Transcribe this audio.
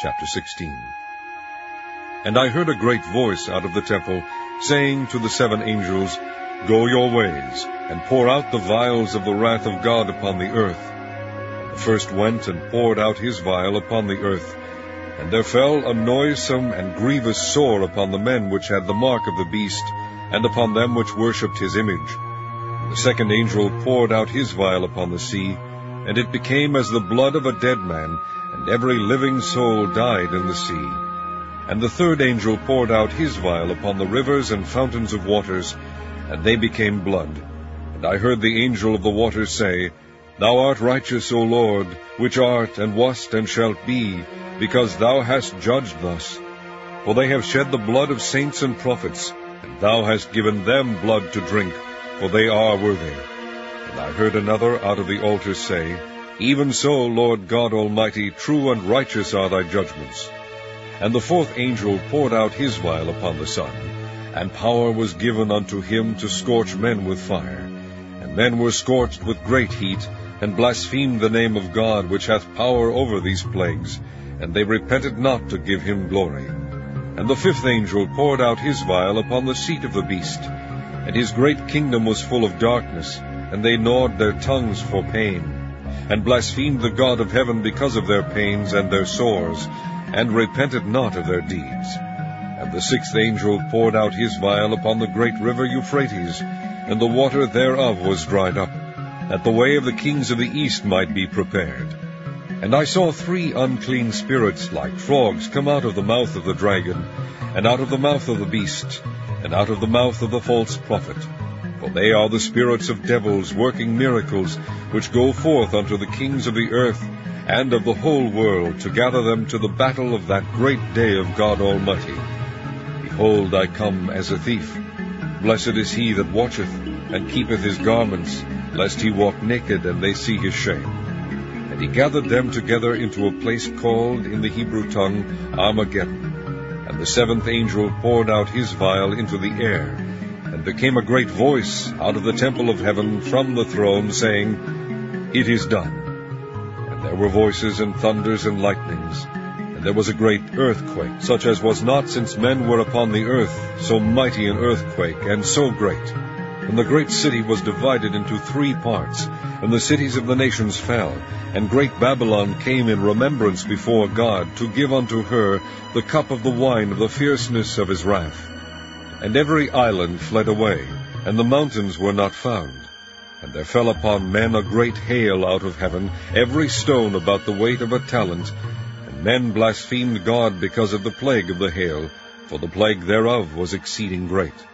Chapter 16. And I heard a great voice out of the temple, saying to the 7 angels, Go your ways, and pour out the vials of the wrath of God upon the earth. And the first went and poured out his vial upon the earth. And there fell a noisome and grievous sore upon the men which had the mark of the beast, and upon them which worshipped his image. And the 2nd angel poured out his vial upon the sea, and it became as the blood of a dead man, and every living soul died in the sea. And the 3rd angel poured out his vial upon the rivers and fountains of waters, and they became blood. And I heard the angel of the waters say, Thou art righteous, O Lord, which art, and wast, and shalt be, because thou hast judged thus. For they have shed the blood of saints and prophets, and thou hast given them blood to drink, for they are worthy. And I heard another out of the altar say, Even so, Lord God Almighty, true and righteous are thy judgments. And the 4th angel poured out his vial upon the sun, and power was given unto him to scorch men with fire. And men were scorched with great heat, and blasphemed the name of God, which hath power over these plagues, and they repented not to give him glory. And the 5th angel poured out his vial upon the seat of the beast, and his great kingdom was full of darkness, and they gnawed their tongues for pain, and blasphemed the God of heaven because of their pains and their sores, and repented not of their deeds. And the 6th angel poured out his vial upon the great river Euphrates, and the water thereof was dried up, that the way of the kings of the east might be prepared. And I saw 3 unclean spirits like frogs come out of the mouth of the dragon, and out of the mouth of the beast, and out of the mouth of the false prophet. For they are the spirits of devils, working miracles, which go forth unto the kings of the earth and of the whole world, to gather them to the battle of that great day of God Almighty. Behold, I come as a thief. Blessed is he that watcheth, and keepeth his garments, lest he walk naked, and they see his shame. And he gathered them together into a place called in the Hebrew tongue Armageddon. And the 7th angel poured out his vial into the air, and there came a great voice out of the temple of heaven from the throne, saying, It is done. And there were voices and thunders and lightnings, and there was a great earthquake, such as was not since men were upon the earth, so mighty an earthquake, and so great. And the great city was divided into 3 parts, and the cities of the nations fell. And great Babylon came in remembrance before God, to give unto her the cup of the wine of the fierceness of his wrath. And every island fled away, and the mountains were not found. And there fell upon men a great hail out of heaven, every stone about the weight of a talent. And men blasphemed God because of the plague of the hail, for the plague thereof was exceeding great.